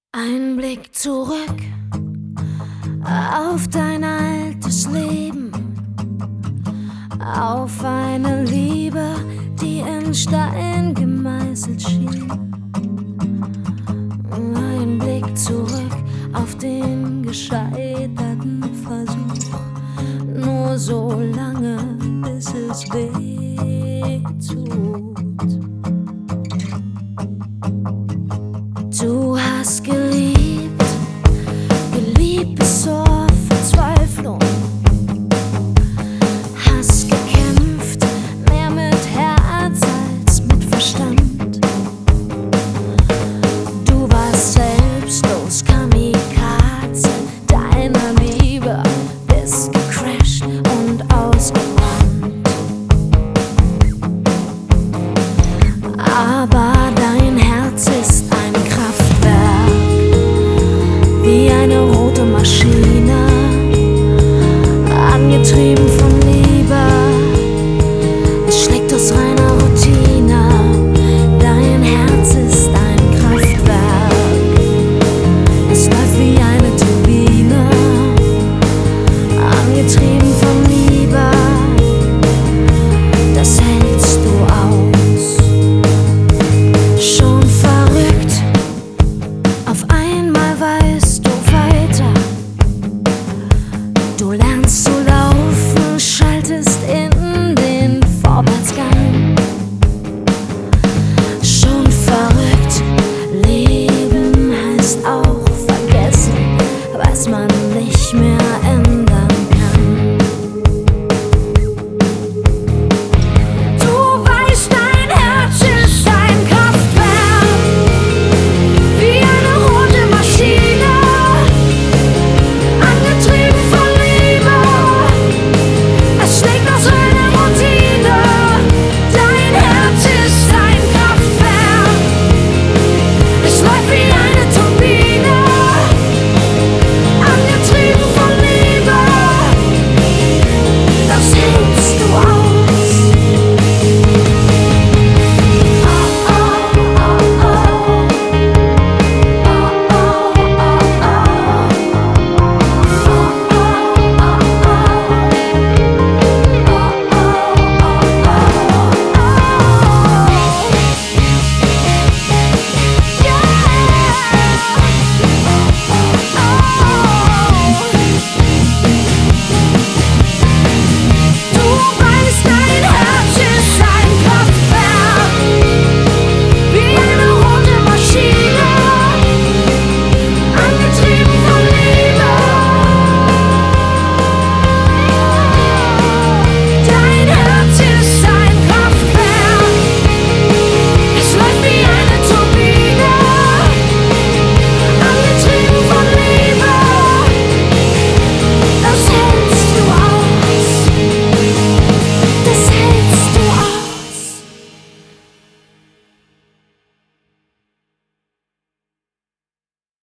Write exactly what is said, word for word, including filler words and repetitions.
Ein Blick zurück auf dein altes Leben, auf eine Liebe, die in Stein gemeißelt schien. Ein Blick zurück auf den gescheiterten Versuch, nur so lange, bis es weh tut. Du hast geliebt, geliebt bis zur Verzweiflung, hast gekämpft, mehr mit Herz als mit Verstand. Du warst selbstlos, Kamikaze deiner Liebe, bist gecrasht und ausgebrannt. Aber dein Herz ist ein Kraftwerk, wie eine rote Maschine, angetrieben